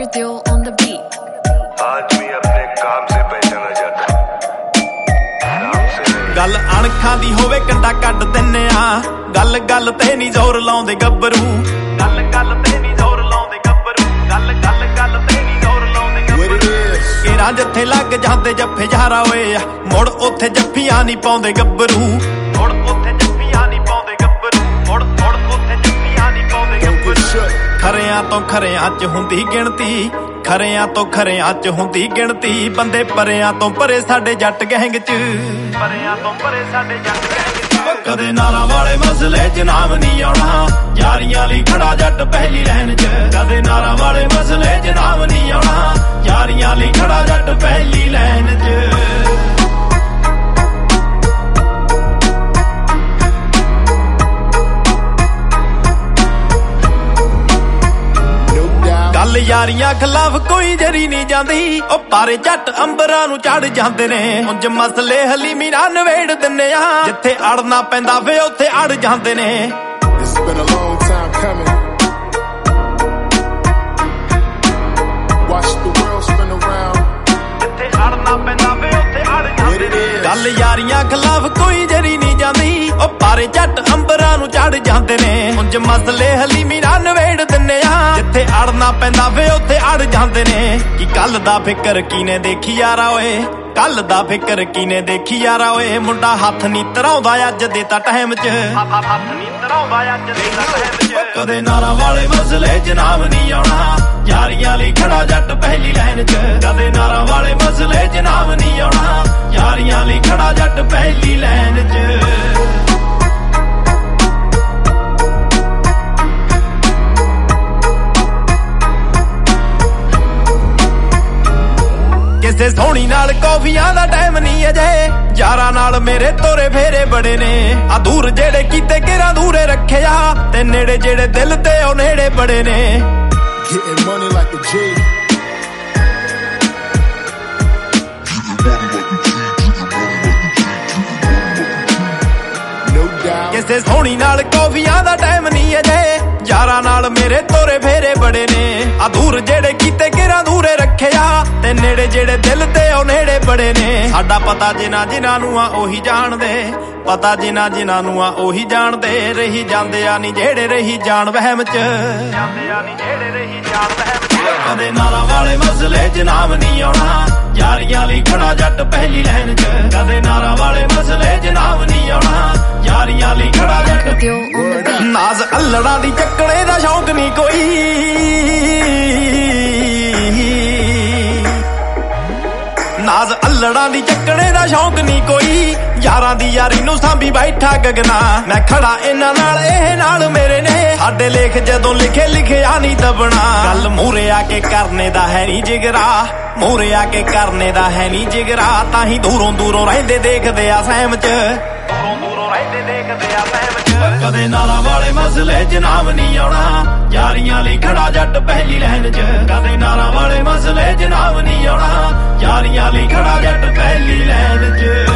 Purdue on the beat. आदमी अपने काम से पहचाना जाता गल अणखां दी होवे कंडा कड्ड दिन्ने आ गल गल ते नी जोर लाउंदे गब्बरू गल गल ते नी जोर लाउंदे गब्बरू गल गल गल ते नी जोर लाउंदे गब्बरू केरा जिथे लग जांदे जफ्फे जारा होए मुड़ उत्थे जफ्फियां नी पाउंदे गब्बरू मुड़ उत्थे जफ्फियां नी पाउंदे गब्बरू मुड़ मुड़ उत्थे जफ्फियां नी पाउंदे गब्बरू खरियां तो खरियां च हुंदी गिणती खरियां तो खरियां च हुंदी गिणती बंदे परियां तो परे साडे जट गैंग च परियां तो परे साडे जट गैंग च कदे नारां वाले मसले च नाम नहीं आउणा यारियां लई खड़ा जट पहली लाइन च कदे नारां वाले मसले च नाम नहीं आउणा यारियां लई खड़ा जट पहली लाइन च गल यारियां खिलाफ कोई जरी नहीं जांदी ओ पारे जट अंबरां नूं चढ़ जांदे ने उंज मसले हलीमी नाल नवेड़ दिन्ने आ जिथे अड़ना पैंदा वे उत्थे अड़ जांदे ने It's been a long time coming. Watch the world spin around. जिथे अड़ना पैंदा वे उत्थे अड़ जांदे ने गल यारियां खिलाफ कोई जरी नहीं जांदी ओ पारे जट अंबरां नूं चढ़ जांदे ने उंज मसले हलीमी नाल नवेड़ दिन्ने आ जिथे अड़ना पैंदा वे उत्थे अड़ जांदे ने कि कल दा फिकर कीने देखी यारा ओए कल दा फिकर कीने देखी यारा ओए मुंडा हथ नी धराउंदा अज दे ता टाइम च हथ नी धराउंदा अज दे ता टाइम च कदे नारां वाले मसले च नाम नहीं आउणा यारियां लई खड़ा जट पहली लाइन च कदे नारां वाले मसले च नाम नहीं आउणा यारियां लई खड़ा जट पहली लाइन च किसे सोहनी नाल कॉफियां दा टाइम नहीं अजे यारां नाल मेरे तोरे फेरे बड़े ने आ दूर जेड़े कीते किरां दूरे रखे आ ते नेड़े जेड़े दिल ते ओ नेड़े बड़े ने Getting money like a G. No doubt. किसे सोहनी नाल कॉफियां दा टाइम नहीं अजे यारां नाल मेरे तोरे फेरे बड़े ने आ दूर जेड़े कीते किरां दूरे रखे आ ते नेड़े जेड़े दिल ते ओ नेड़े बड़े ने साडा पता जिन्हां जिन्हां नूं आ ओही जाणदे पता जिन्हां जिन्हां नूं आ ओही जाणदे रही जांदे आ नी जेड़े रही जाण वहम च जांदे आ नी जेड़े रही जाण वहम च कदे नारां वाले मसले च नाम नहीं आउणा यारियां लई खड़ा जट पहली लाइन च कदे नारां वाले मसले च नाम नहीं आउणा यारियां लई खड़ा जट Purdue on the beat. नाज अल्लड़ा दी चक्कणे दा शौक नहीं कोई नाज अल्लड़ा दी चक्कणे दा शौक नहीं कोई यारां दी यारी नूं सांभी बैठा गगना मैं खड़ा इन्हां नाल एह नाल मेरे ने साडे लेख जदों लिखे लिखिया नहीं दबना गल मूरे आके करने दा है नहीं जिगरा मूरे आके करने दा है नहीं जिगरा ताही दूरों दूरों रहिंदे देखदे आ सहम च दूरों दूरों रहिंदे देखदे आ सहम च कदे नारां वाले मसले च नाम नहीं आउणा यारियां लई खड़ा जट पहली लाइन च कदे नारां वाले मसले च नाम नहीं आउणा यारियां लई खड़ा जट पहली लाइन च